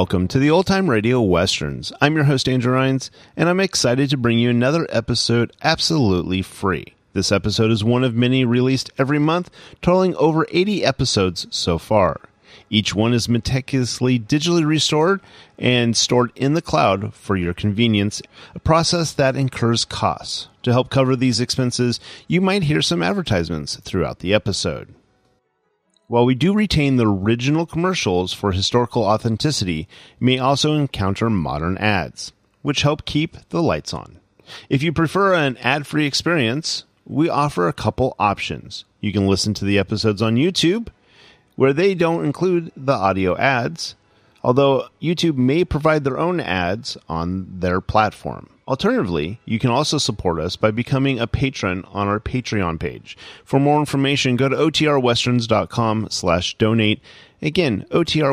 Welcome to the Old Time Radio Westerns. I'm your host, Andrew Rhynes, and I'm excited to bring you another episode absolutely free. This episode is one of many released every month, totaling over 80 episodes so far. Each one is meticulously digitally restored and stored in the cloud for your convenience, a process that incurs costs. To help cover these expenses, you might hear some advertisements throughout the episode. While we do retain the original commercials for historical authenticity, you may also encounter modern ads, which help keep the lights on. If you prefer an ad-free experience, we offer a couple options. You can listen to the episodes on YouTube, where they don't include the audio ads, although YouTube may provide their own ads on their platform. Alternatively, you can also support us by becoming a patron on our Patreon page. For more information, go to otrwesterns.com/donate. Again,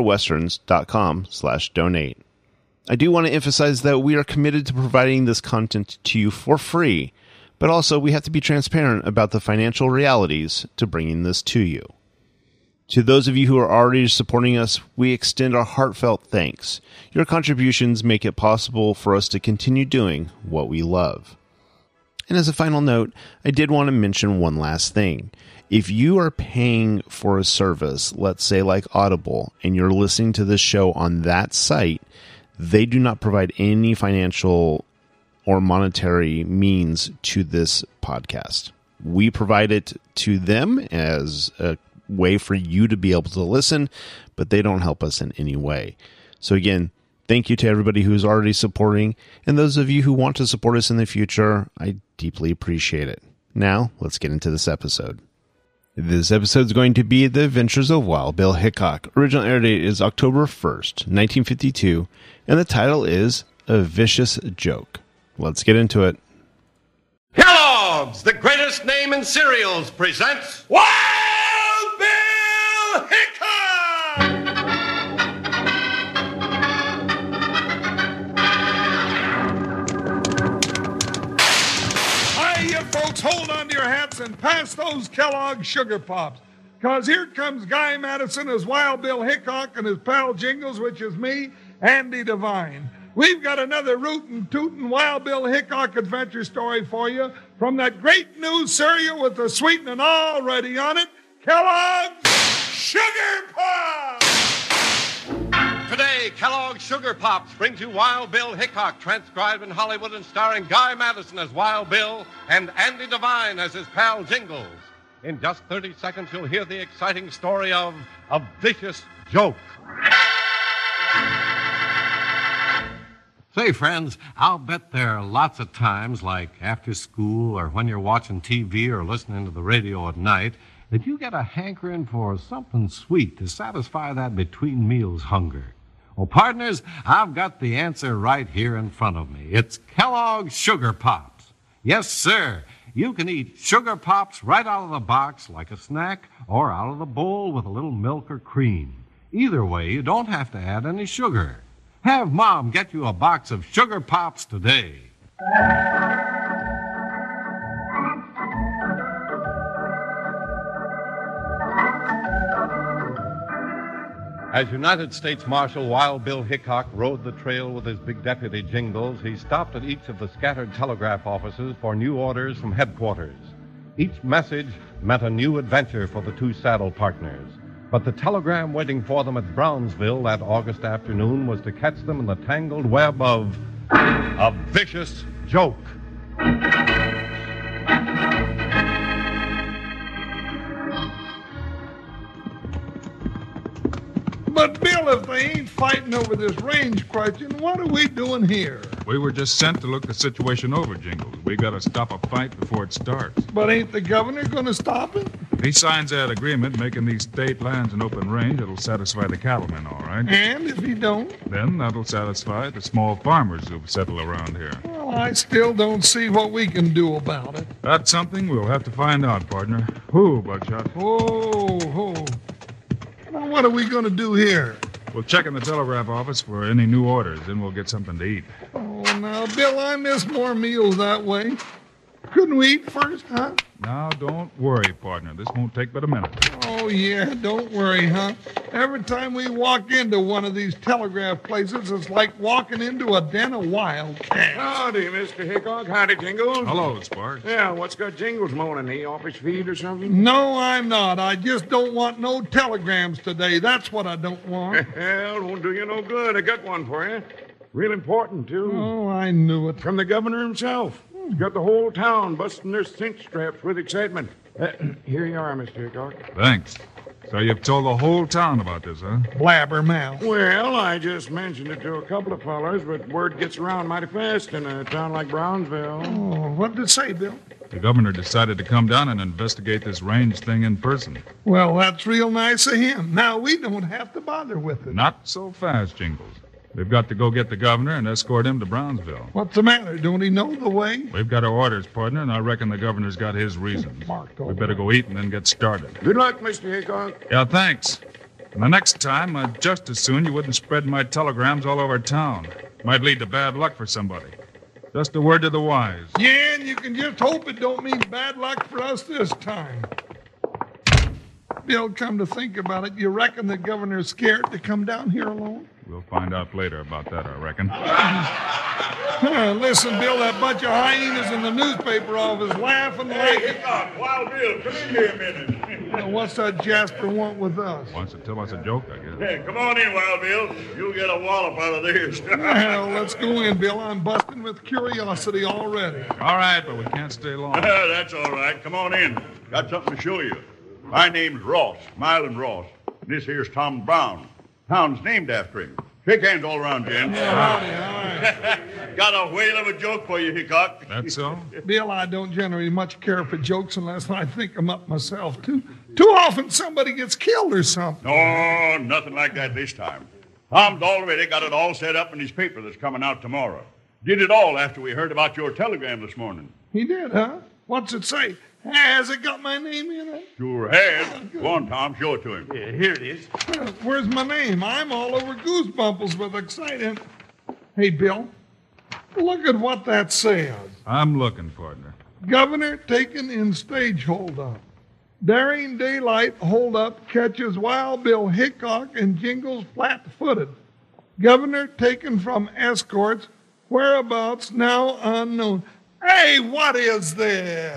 otrwesterns.com/donate. I do want to emphasize that we are committed to providing this content to you for free, but also we have to be transparent about the financial realities to bringing this to you. To those of you who are already supporting us, we extend our heartfelt thanks. Your contributions make it possible for us to continue doing what we love. And as a final note, I did want to mention one last thing. If you are paying for a service, let's say like Audible, and you're listening to this show on that site, they do not provide any financial or monetary means to this podcast. We provide it to them as a way for you to be able to listen, but they don't help us in any way. So again, thank you to everybody who's already supporting, and those of you who want to support us in the future, I deeply appreciate it. Now, let's get into this episode. This episode is going to be The Adventures of Wild Bill Hickok. Original air date is October 1st, 1952, and the title is A Vicious Joke. Let's get into it. Kellogg's, the greatest name in cereals, presents Wild Bill Hickok! Hi, you folks, hold on to your hats and pass those Kellogg's Sugar Pops. Because here comes Guy Madison as Wild Bill Hickok and his pal Jingles, which is me, Andy Devine. We've got another rootin' tootin' Wild Bill Hickok adventure story for you from that great new cereal with the sweetening already on it, Kellogg's Sugar Pops! Today, Kellogg's Sugar Pops brings you Wild Bill Hickok, transcribed in Hollywood and starring Guy Madison as Wild Bill and Andy Devine as his pal Jingles. In just 30 seconds, you'll hear the exciting story of A Vicious Joke. Say, friends, I'll bet there are lots of times, like after school or when you're watching TV or listening to the radio at night, that you get a hankering for something sweet to satisfy that between meals hunger. Well, partners, I've got the answer right here in front of me. It's Kellogg's Sugar Pops. Yes, sir. You can eat Sugar Pops right out of the box like a snack or out of the bowl with a little milk or cream. Either way, you don't have to add any sugar. Have Mom get you a box of Sugar Pops today. As United States Marshal Wild Bill Hickok rode the trail with his big deputy Jingles, he stopped at each of the scattered telegraph offices for new orders from headquarters. Each message meant a new adventure for the two saddle partners. But the telegram waiting for them at Brownsville that August afternoon was to catch them in the tangled web of A Vicious Joke. But, Bill, if they ain't fighting over this range question, what are we doing here? We were just sent to look the situation over, Jingles. We gotta stop a fight before it starts. But ain't the governor going to stop it? If he signs that agreement making these state lands an open range, it'll satisfy the cattlemen, all right? And if he don't? Then that'll satisfy the small farmers who've settled around here. Well, I still don't see what we can do about it. That's something we'll have to find out, partner. Who, Buckshot? Oh. Now, what are we going to do here? We'll check in the telegraph office for any new orders, then we'll get something to eat. Oh, now, Bill, I miss more meals that way. Couldn't we eat first, huh? Now, don't worry, partner. This won't take but a minute. Oh, Oh, yeah, don't worry, huh? Every time we walk into one of these telegraph places, it's like walking into a den of wild cats. Howdy, Mr. Hickok. Howdy, Jingles. Hello, Sparks. Yeah, what's got Jingles moaning? The office feed or something? No, I'm not. I just don't want no telegrams today. That's what I don't want. Well, won't do you no good. I got one for you. Real important, too. Oh, I knew it. From the governor himself. He's got the whole town busting their cinch straps with excitement. Here you are, Mr. Hickok. Thanks. So you've told the whole town about this, huh? Blabbermouth. Well, I just mentioned it to a couple of fellers, but word gets around mighty fast in a town like Brownsville. Oh, what did it say, Bill? The governor decided to come down and investigate this range thing in person. Well, that's real nice of him. Now we don't have to bother with it. Not so fast, Jingles. We've got to go get the governor and escort him to Brownsville. What's the matter? Don't he know the way? We've got our orders, partner, and I reckon the governor's got his reasons. We better go eat and then get started. Good luck, Mr. Hickok. Yeah, thanks. And the next time, just as soon you wouldn't spread my telegrams all over town. Might lead to bad luck for somebody. Just a word to the wise. Yeah, and you can just hope it don't mean bad luck for us this time. Bill, come to think about it, you reckon the governor's scared to come down here alone? We'll find out later about that, I reckon. Listen, Bill, that bunch of hyenas in the newspaper office laughing like... Hickok, Wild Bill, come in here a minute. What's that Jasper want with us? Wants to tell us a joke, I guess. Hey, come on in, Wild Bill. You'll get a wallop out of this. Well, let's go in, Bill. I'm busting with curiosity already. All right, but we can't stay long. That's all right. Come on in. Got something to show you. My name's Ross, Mylan Ross. This here's Tom Brown. Town's named after him. Shake hands all around, Jen. Howdy. Got a whale of a joke for you, Hickok. That's so? Bill, I don't generally much care for jokes unless I think them up myself. Too often somebody gets killed or something. No, nothing like that this time. Tom's already got it all set up in his paper that's coming out tomorrow. Did it all after we heard about your telegram this morning. He did, huh? What's it say? Has it got my name in it? Sure has. Go on, Tom, show it to him. Yeah, here it is. Where's my name? I'm all over goosebumples with excitement. Hey, Bill, look at what that says. I'm looking, partner. Governor taken in stage holdup. Daring daylight holdup catches Wild Bill Hickok and Jingles flat-footed. Governor taken from escorts. Whereabouts now unknown. Hey, what is this?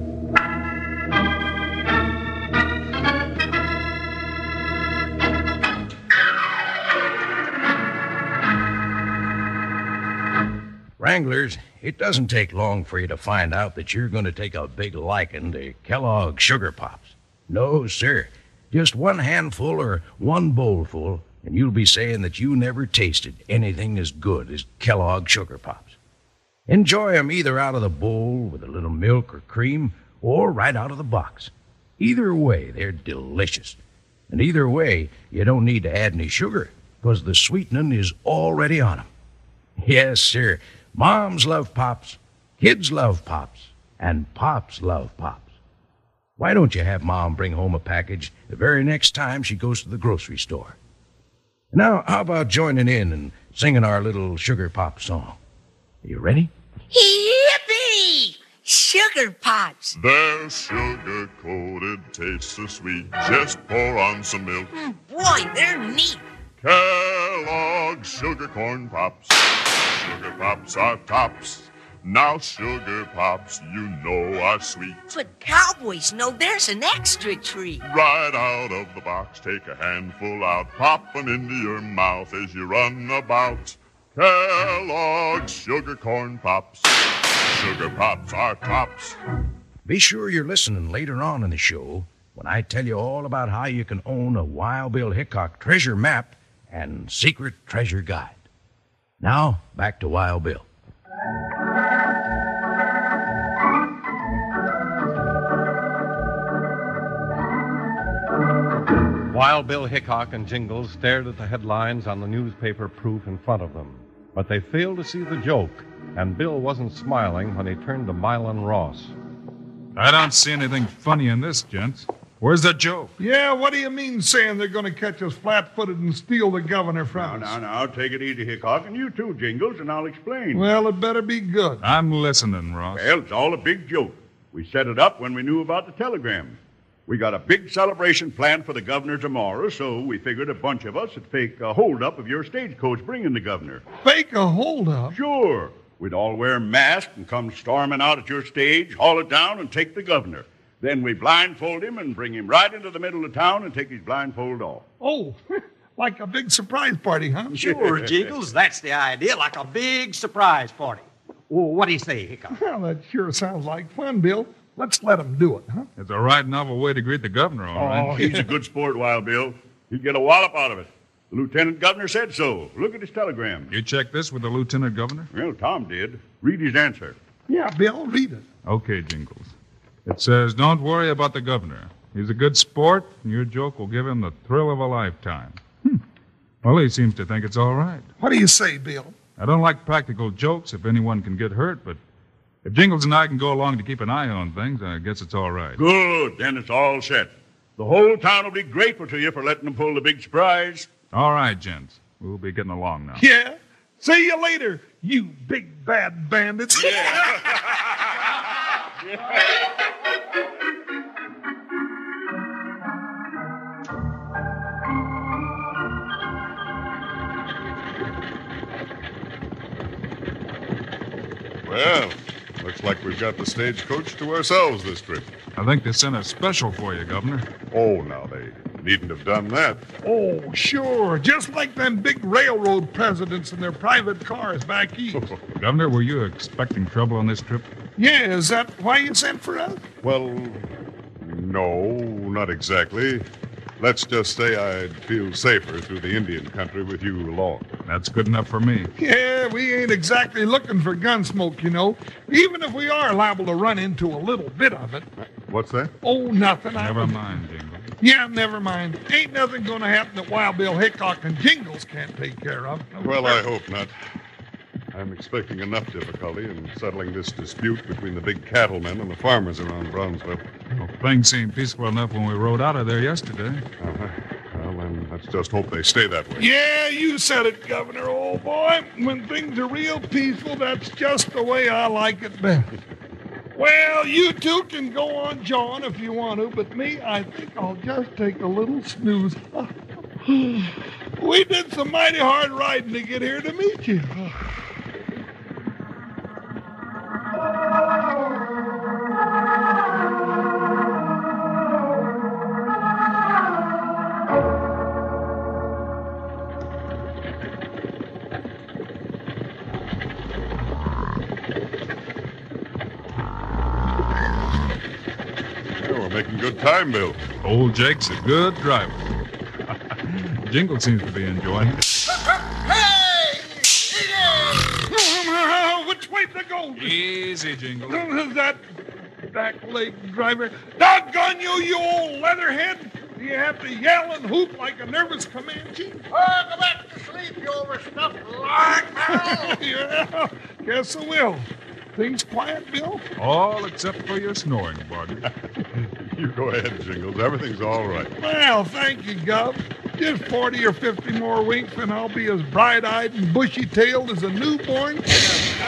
Wranglers, it doesn't take long for you to find out that you're going to take a big liking to Kellogg's Sugar Pops. No, sir. Just one handful or one bowlful, and you'll be saying that you never tasted anything as good as Kellogg's Sugar Pops. Enjoy 'em either out of the bowl with a little milk or cream or right out of the box. Either way, they're delicious. And either way, you don't need to add any sugar because the sweetening is already on 'em. Yes, sir. Moms love Pops, kids love Pops, and Pops love Pops. Why don't you have Mom bring home a package the very next time she goes to the grocery store? Now, how about joining in and singing our little Sugar Pop song? Are you ready? Yippee! Sugar Pops. They're sugar-coated, taste so sweet. Just pour on some milk. Boy, they're neat. Kellogg's Sugar Corn Pops. Sugar Pops are tops. Now Sugar Pops, you know, are sweet. But cowboys know there's an extra treat. Right out of the box, take a handful out. Pop 'em into your mouth as you run about. Kellogg's Sugar Corn Pops. Sugar Pops are tops. Be sure you're listening later on in the show when I tell you all about how you can own a Wild Bill Hickok treasure map and secret treasure guide. Now, back to Wild Bill. Wild Bill Hickok and Jingles stared at the headlines on the newspaper proof in front of them. But they failed to see the joke, and Bill wasn't smiling when he turned to Mylan Ross. I don't see anything funny in this, gents. Where's the joke? Yeah, what do you mean saying they're going to catch us flat-footed and steal the governor from us? Now, take it easy, Hickok, and you too, Jingles, and I'll explain. Well, it better be good. I'm listening, Ross. Well, it's all a big joke. We set it up when we knew about the telegram. We got a big celebration planned for the governor tomorrow, so we figured a bunch of us would fake a holdup of your stagecoach bringing the governor. Fake a holdup? Sure. We'd all wear masks and come storming out at your stage, haul it down, and take the governor. Then we blindfold him and bring him right into the middle of town and take his blindfold off. Oh, like a big surprise party, huh? Sure, Jingles. That's the idea, like a big surprise party. Well, what do you say, Hickok? Well, that sure sounds like fun, Bill. Let's let him do it, huh? It's a right novel way to greet the governor, all right. Oh, he's a good sport, Wild Bill. He'd get a wallop out of it. The lieutenant governor said so. Look at his telegram. You checked this with the lieutenant governor? Well, Tom did. Read his answer. Yeah, Bill, read it. Okay, Jingles. It says, don't worry about the governor. He's a good sport, and your joke will give him the thrill of a lifetime. Well, he seems to think it's all right. What do you say, Bill? I don't like practical jokes if anyone can get hurt, but if Jingles and I can go along to keep an eye on things, I guess it's all right. Good. Then it's all set. The whole town will be grateful to you for letting them pull the big surprise. All right, gents. We'll be getting along now. Yeah. See you later, you big bad bandits. Well, looks like we've got the stagecoach to ourselves this trip. I think they sent a special for you, Governor. Oh, now, they needn't have done that. Oh, sure. Just like them big railroad presidents in their private cars back east. Governor, were you expecting trouble on this trip? Yeah, is that why you sent for us? Well, no, not exactly. Let's just say I'd feel safer through the Indian country with you along. That's good enough for me. Yeah, we ain't exactly looking for gun smoke, you know. Even if we are liable to run into a little bit of it. What's that? Oh, nothing. Never mind, Jingles. Yeah, never mind. Ain't nothing going to happen that Wild Bill Hickok and Jingles can't take care of. Well, I hope not. I'm expecting enough difficulty in settling this dispute between the big cattlemen and the farmers around Brownsville. Well, things seemed peaceful enough when we rode out of there yesterday. Well, then let's just hope they stay that way. Yeah, you said it, Governor, old boy. When things are real peaceful, that's just the way I like it best. Well, you two can go on jawing if you want to, but me, I think I'll just take a little snooze. We did some mighty hard riding to get here to meet you. We're making good time, Bill. Old Jake's a good driver. Jingle seems to be enjoying it. Hey! Which way to go? Easy, Jingle. That back-leg driver. Doggone you, you old leatherhead! Do you have to yell and hoop like a nervous Comanche? Oh, go back to sleep, you overstuffed lark. Yeah, guess I will. Things quiet, Bill? All except for your snoring, buddy. You go ahead, Jingles. Everything's all right. Well, thank you, Gov. Just 40 or 50 more winks and I'll be as bright-eyed and bushy-tailed as a newborn calf.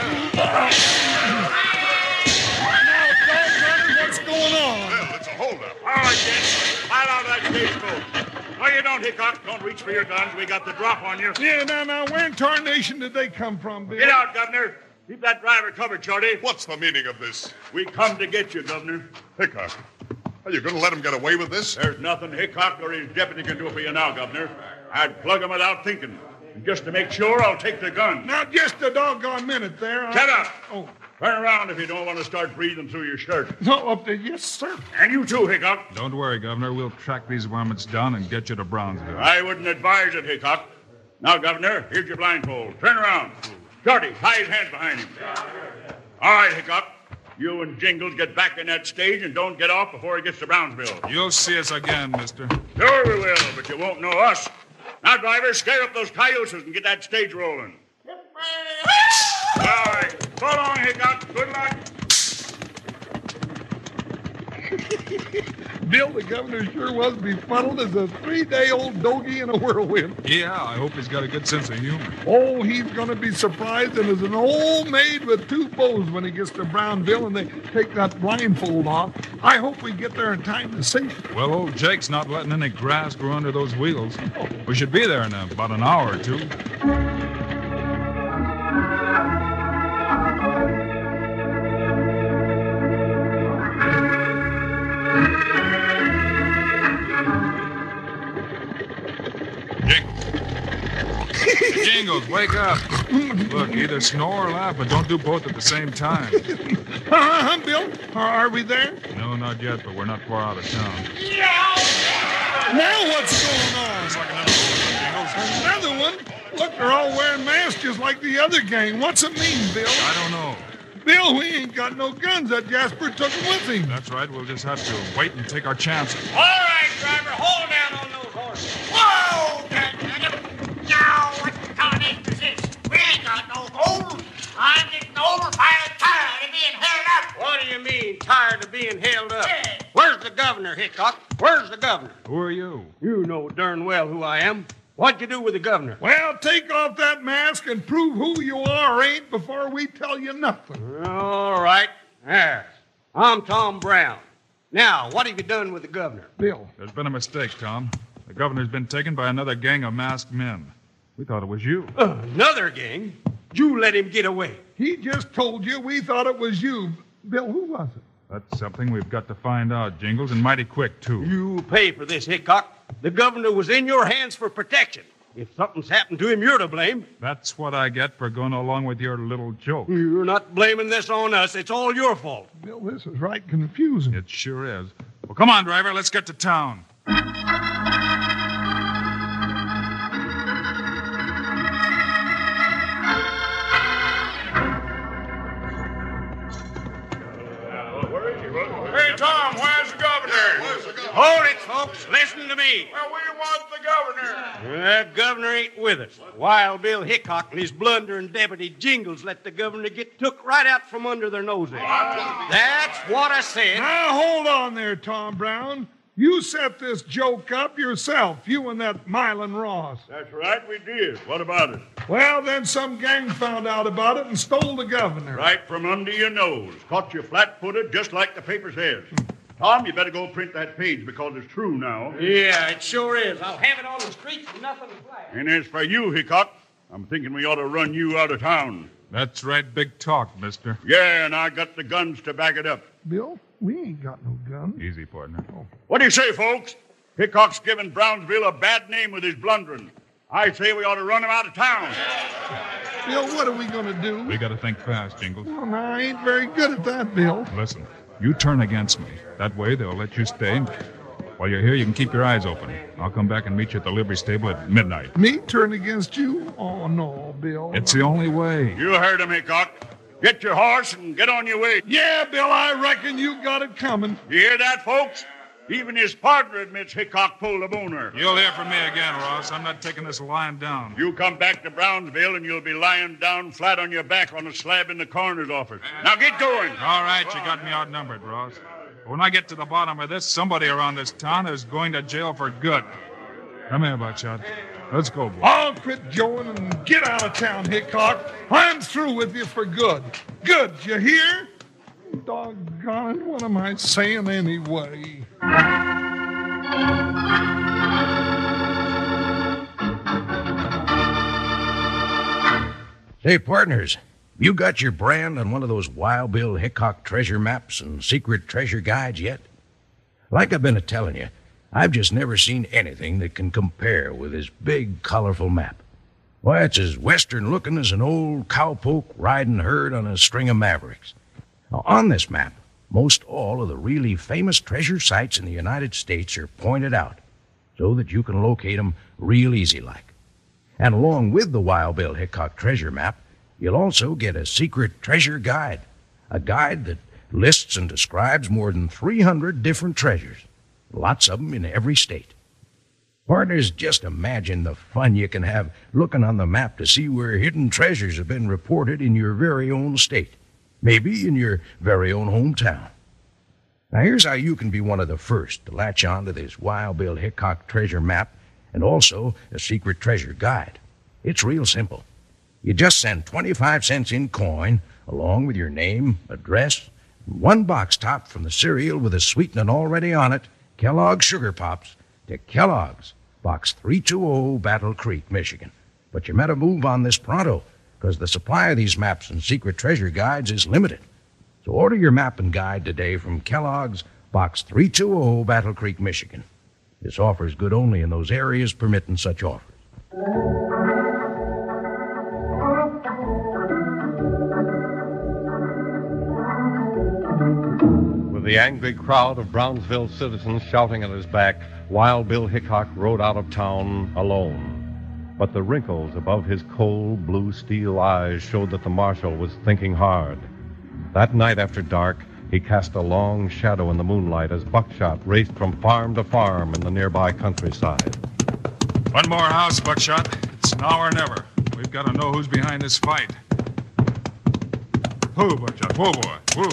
Now, doggone, what's going on? Well, it's a holdup. All right, gents. Pile out that stagecoach. No, you don't, Hickok. Don't reach for your guns. We got the drop on you. Yeah, now, where in tarnation did they come from, Bill? Get out, Governor. Keep that driver covered, Shorty. What's the meaning of this? We come to get you, Governor. Hickok, are you going to let him get away with this? There's nothing Hickok or his deputy can do for you now, Governor. I'd plug him without thinking. And just to make sure, I'll take the gun. Now, just a doggone minute there. Shut up. Oh. Turn around if you don't want to start breathing through your shirt. No, up there. Yes, sir. And you too, Hickok. Don't worry, Governor. We'll track these varmints down and get you to Brownsville. I wouldn't advise it, Hickok. Now, Governor, here's your blindfold. Turn around. Shorty, tie his hands behind him. All right, Hickok. You and Jingles get back in that stage and don't get off before he gets to Brownsville. You'll see us again, mister. Sure we will, but you won't know us. Now, driver, scare up those cayuses and get that stage rolling. All right. So long, Hickok. Good luck. Bill, the governor sure was befuddled as a 3-day-old doggy in a whirlwind. Yeah, I hope he's got a good sense of humor. Oh, he's going to be surprised and as an old maid with 2 bows when he gets to Brownville and they take that blindfold off. I hope we get there in time to see it. Well, old Jake's not letting any grass grow under those wheels. We should be there in about an hour or 2. Jingles, wake up. Look, either snore or laugh, but don't do both at the same time. Bill, are we there? No, not yet, but we're not far out of town. Now what's going on? It's like another one, Another one? Look, they're all wearing masks just like the other gang. What's it mean, Bill? I don't know. Bill, we ain't got no guns. That Jasper took them with him. That's right. We'll just have to wait and take our chances. All right, driver, hold down on those horses. Whoa! Now, what combination is this? We ain't got no gold. I'm getting overtired, tired of being held up. What do you mean, tired of being held up? Yeah. Where's the governor, Hickok? Where's the governor? Who are you? You know darn well who I am. What'd you do with the governor? Well, take off that mask and prove who you are or ain't before we tell you nothing. All right. There. I'm Tom Brown. Now, what have you done with the governor? Bill. There's been a mistake, Tom. The governor's been taken by another gang of masked men. We thought it was you. Another gang? You let him get away. He just told you we thought it was you. Bill, who was it? That's something we've got to find out, Jingles, and mighty quick, too. You pay for this, Hickok. The governor was in your hands for protection. If something's happened to him, you're to blame. That's what I get for going along with your little joke. You're not blaming this on us. It's all your fault. Bill, this is right confusing. It sure is. Well, come on, driver. Let's get to town. Hey, Tom, where's the governor? Hold it, folks. Listen to me. Well, we want the governor. That governor ain't with us. Wild Bill Hickok and his blundering deputy Jingles let the governor get took right out from under their noses. That's what I said. Now, hold on there, Tom Brown. You set this joke up yourself, you and that Milan Ross. That's right, we did. What about it? Well, then some gang found out about it and stole the governor. Right from under your nose. Caught you flat-footed just like the paper says. Tom, you better go print that page because it's true now. Yeah, it sure is. I'll have it on the streets and nothing to flash. And as for you, Hickok, I'm thinking we ought to run you out of town. That's right, big talk, mister. Yeah, and I got the guns to back it up. Bill, we ain't got no gun. Easy, partner. What do you say, folks? Hickok's giving Brownsville a bad name with his blundering. I say we ought to run him out of town. Bill, what are we going to do? We got to think fast, Jingles. Well, now, I ain't very good at that, Bill. Listen, you turn against me. That way, they'll let you stay. While you're here, you can keep your eyes open. I'll come back and meet you at the livery stable at midnight. Me turn against you? Oh, no, Bill. It's the only way. You heard him, Hickok. Get your horse and get on your way. Yeah, Bill, I reckon you got it coming. You hear that, folks? Even his partner admits Hickok pulled a boner. You'll hear from me again, Ross. I'm not taking this lying down. You come back to Brownsville and you'll be lying down flat on your back on a slab in the coroner's office. Now get going. All right, you got me outnumbered, Ross. When I get to the bottom of this, somebody around this town is going to jail for good. Come here, Buckshot. Let's go, boy. I'll quit joeing and get out of town, Hickok. I'm through with you for good. Good, you hear? Doggone it, what am I saying anyway? Hey, partners, you got your brand on one of those Wild Bill Hickok treasure maps and secret treasure guides yet? Like I've been a-telling you, I've just never seen anything that can compare with his big, colorful map. Why, it's as western-looking as an old cowpoke riding herd on a string of mavericks. Now, on this map, most all of the really famous treasure sites in the United States are pointed out so that you can locate them real easy-like. And along with the Wild Bill Hickok treasure map, you'll also get a secret treasure guide, a guide that lists and describes more than 300 different treasures, lots of them in every state. Partners, just imagine the fun you can have looking on the map to see where hidden treasures have been reported in your very own state, maybe in your very own hometown. Now, here's how you can be one of the first to latch on to this Wild Bill Hickok treasure map and also a secret treasure guide. It's real simple. You just send 25 cents in coin along with your name, address, and one box topped from the cereal with a sweetening already on it, Kellogg's Sugar Pops, to Kellogg's, Box 320, Battle Creek, Michigan. But you better move on this pronto, because the supply of these maps and secret treasure guides is limited. So order your map and guide today from Kellogg's, Box 320, Battle Creek, Michigan. This offer is good only in those areas permitting such offers. With the angry crowd of Brownsville citizens shouting at his back, Wild Bill Hickok rode out of town alone. But the wrinkles above his cold blue steel eyes showed that the marshal was thinking hard. That night after dark, he cast a long shadow in the moonlight as Buckshot raced from farm to farm in the nearby countryside. One more house, Buckshot. It's now or never. We've got to know who's behind this fight. Whoa, Buckshot. Whoa, boy. Whoa.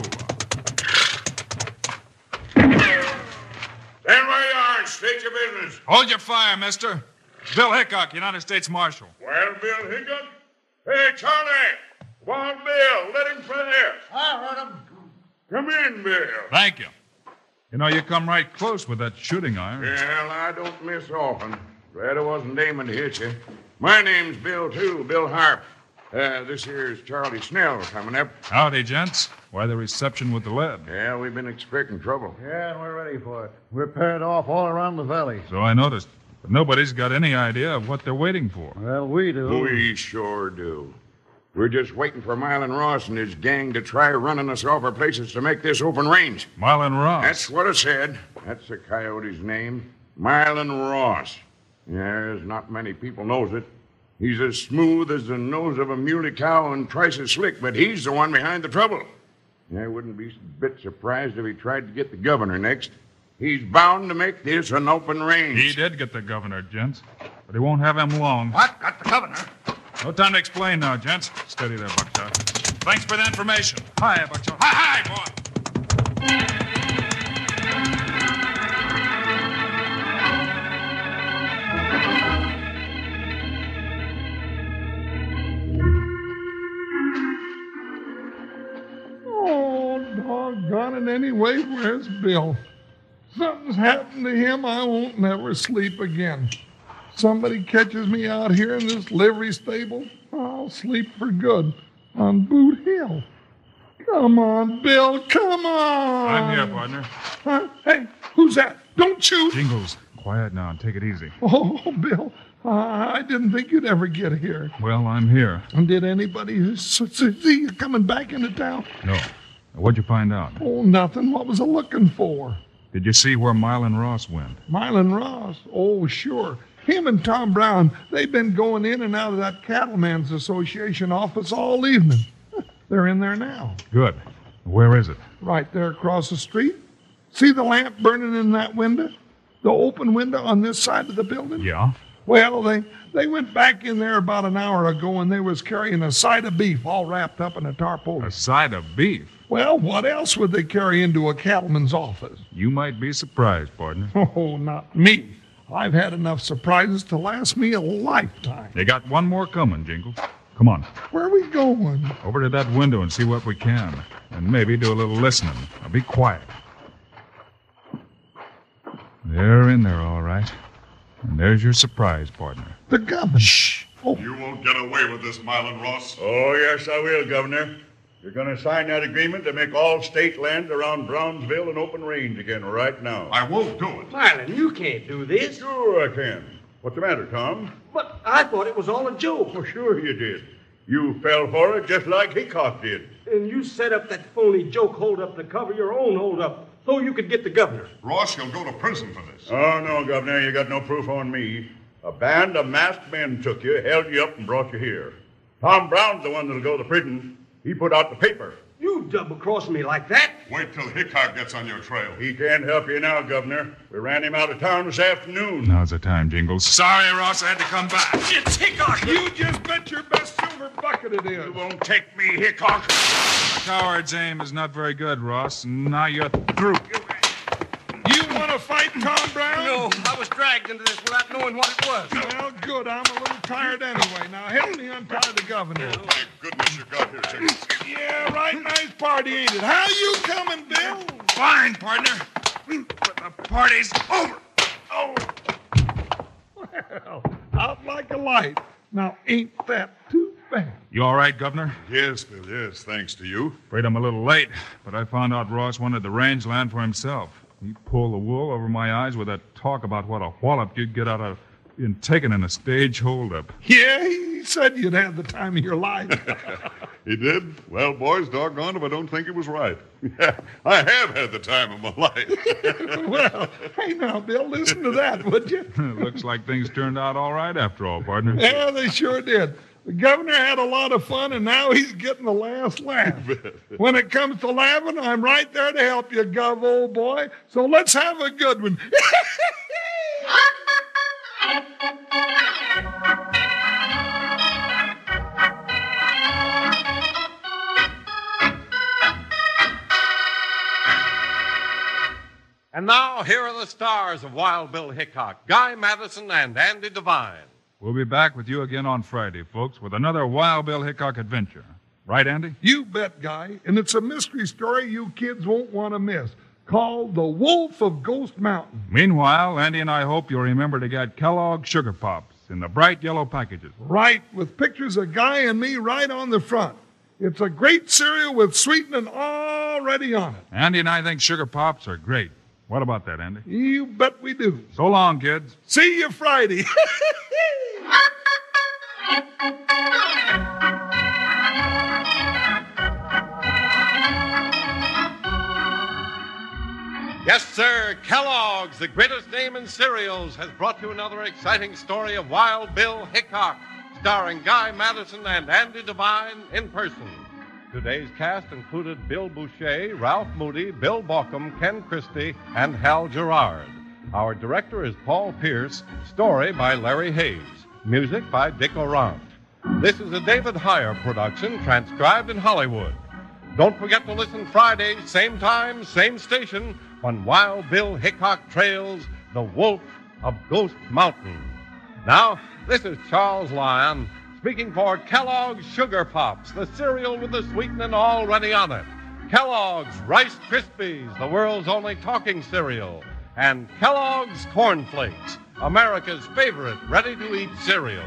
Stand where you are and state your business. Hold your fire, mister. Bill Hickok, United States Marshal. Well, Bill Hickok? Hey, Charlie! Wild Bill, let him play. I heard him. Come in, Bill. Thank you. You know, you come right close with that shooting iron. Well, I don't miss often. Glad I wasn't aiming to hit you. My name's Bill, too, Bill Harp. This here's Charlie Snell coming up. Howdy, gents. Why the reception with the lead? Yeah, we've been expecting trouble. Yeah, and we're ready for it. We're paired off all around the valley. So I noticed. But nobody's got any idea of what they're waiting for. Well, we do. We sure do. We're just waiting for Mylan Ross and his gang to try running us off our places to make this open range. Mylan Ross? That's what I said. That's the coyote's name. Mylan Ross. Yeah, there's not many people knows it. He's as smooth as the nose of a muley cow and twice as slick, but he's the one behind the trouble. I wouldn't be a bit surprised if he tried to get the governor next. He's bound to make this an open range. He did get the governor, gents. But he won't have him long. What? Got the governor? No time to explain now, gents. Steady there, Buckshot. Thanks for the information. Hi, Buckshot. Hi, boy. Oh, doggone it anyway, where's Bill? Something's happened to him, I won't never sleep again. Somebody catches me out here in this livery stable, I'll sleep for good on Boot Hill. Come on, Bill, come on! I'm here, partner. Huh? Hey, who's that? Don't shoot! Jingles, quiet now and take it easy. Oh, Bill, I didn't think you'd ever get here. Well, I'm here. And did anybody see you coming back into town? No. What'd you find out? Oh, nothing. What was I looking for? Did you see where Mylan Ross went? Mylan Ross? Oh, sure. Him and Tom Brown, they've been going in and out of that Cattlemen's Association office all evening. They're in there now. Good. Where is it? Right there across the street. See the lamp burning in that window? The open window on this side of the building? Yeah. Well, they went back in there about an hour ago and they was carrying a side of beef all wrapped up in a tarpaulin. A side of beef? Well, what else would they carry into a cattleman's office? You might be surprised, partner. Oh, not me. I've had enough surprises to last me a lifetime. You got one more coming, Jingles. Come on. Where are we going? Over to that window and see what we can. And maybe do a little listening. Now be quiet. They're in there, all right. And there's your surprise, partner. The governor. Shh. Oh. You won't get away with this, Mylan Ross. Oh, yes, I will, Governor. You're going to sign that agreement to make all state lands around Brownsville an open range again right now. I won't do it. Mylan, you can't do this. Sure I can. What's the matter, Tom? But I thought it was all a joke. Oh, sure you did. You fell for it just like Hickok did. And you set up that phony joke hold-up to cover your own hold-up so you could get the governor. Ross, you'll go to prison for this. Oh, no, Governor, you got no proof on me. A band of masked men took you, held you up, and brought you here. Tom Brown's the one that'll go to prison. He put out the paper. You double-crossed me like that? Wait till Hickok gets on your trail. He can't help you now, Governor. We ran him out of town this afternoon. Now's the time, Jingles. Sorry, Ross, I had to come back. It's Hickok! You just bet your best silver bucket it is. You won't take me, Hickok. A coward's aim is not very good, Ross. Now you're through. You want to fight, Tom Brown? No, I was dragged into this without knowing what it was. Well, good. I'm a little tired anyway. Now, help me untie the governor. Thank goodness you got here, Chicken. Yeah, right. Nice party, ain't it? How you coming, Bill? Fine, partner. But the party's over. Oh. Well, out like a light. Now, ain't that too bad? You all right, Governor? Yes, Bill, yes, thanks to you. Afraid I'm a little late, but I found out Ross wanted the range land for himself. He pulled the wool over my eyes with that talk about what a wallop you'd get out of being taken in a stage holdup. Yeah, he said you'd have the time of your life. He did? Well, boys, doggone if I don't think it was right. Yeah, I have had the time of my life. Well, hey now, Bill, listen to that, would you? Looks like things turned out all right after all, partner. Yeah, they sure did. The governor had a lot of fun, and now he's getting the last laugh. When it comes to laughing, I'm right there to help you, Gov, old boy. So let's have a good one. And now, here are the stars of Wild Bill Hickok, Guy Madison and Andy Devine. We'll be back with you again on Friday, folks, with another Wild Bill Hickok adventure. Right, Andy? You bet, Guy. And it's a mystery story you kids won't want to miss, called The Wolf of Ghost Mountain. Meanwhile, Andy and I hope you'll remember to get Kellogg's Sugar Pops in the bright yellow packages. Right, with pictures of Guy and me right on the front. It's a great cereal with sweetening already on it. Andy and I think Sugar Pops are great. What about that, Andy? You bet we do. So long, kids. See you Friday. Yes, sir, Kellogg's, the greatest name in cereals, has brought you another exciting story of Wild Bill Hickok, starring Guy Madison and Andy Devine in person. Today's cast included Bill Boucher, Ralph Moody, Bill Baucom, Ken Christie, and Hal Gerard. Our director is Paul Pierce, story by Larry Hayes, music by Dick Orant. This is a David Heyer production, transcribed in Hollywood. Don't forget to listen Friday, same time, same station, when Wild Bill Hickok trails the Wolf of Ghost Mountain. Now, this is Charles Lyon, speaking for Kellogg's Sugar Pops, the cereal with the sweetening already on it. Kellogg's Rice Krispies, the world's only talking cereal. And Kellogg's Corn Flakes, America's favorite ready-to-eat cereal.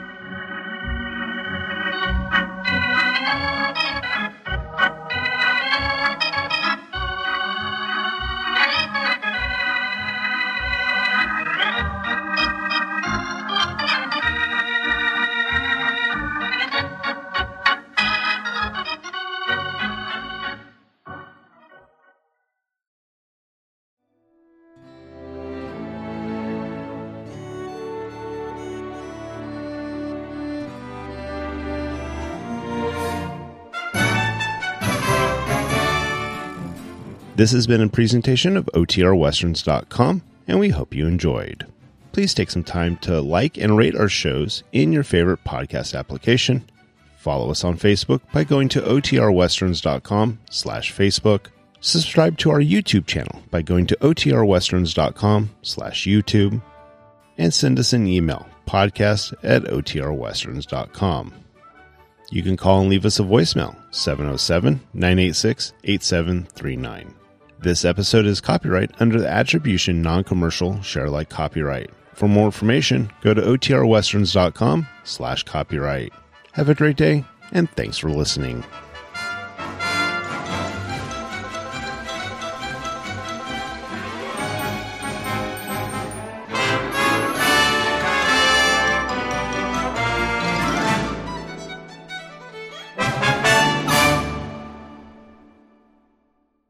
This has been a presentation of OTRWesterns.com, and we hope you enjoyed. Please take some time to like and rate our shows in your favorite podcast application. Follow us on Facebook by going to OTRWesterns.com/Facebook. Subscribe to our YouTube channel by going to OTRWesterns.com/YouTube. And send us an email, podcast@OTRWesterns.com. You can call and leave us a voicemail, 707-986-8739. This episode is copyright under the Attribution Non-Commercial Share-alike copyright. For more information, go to OTRWesterns.com/copyright. Have a great day, and thanks for listening.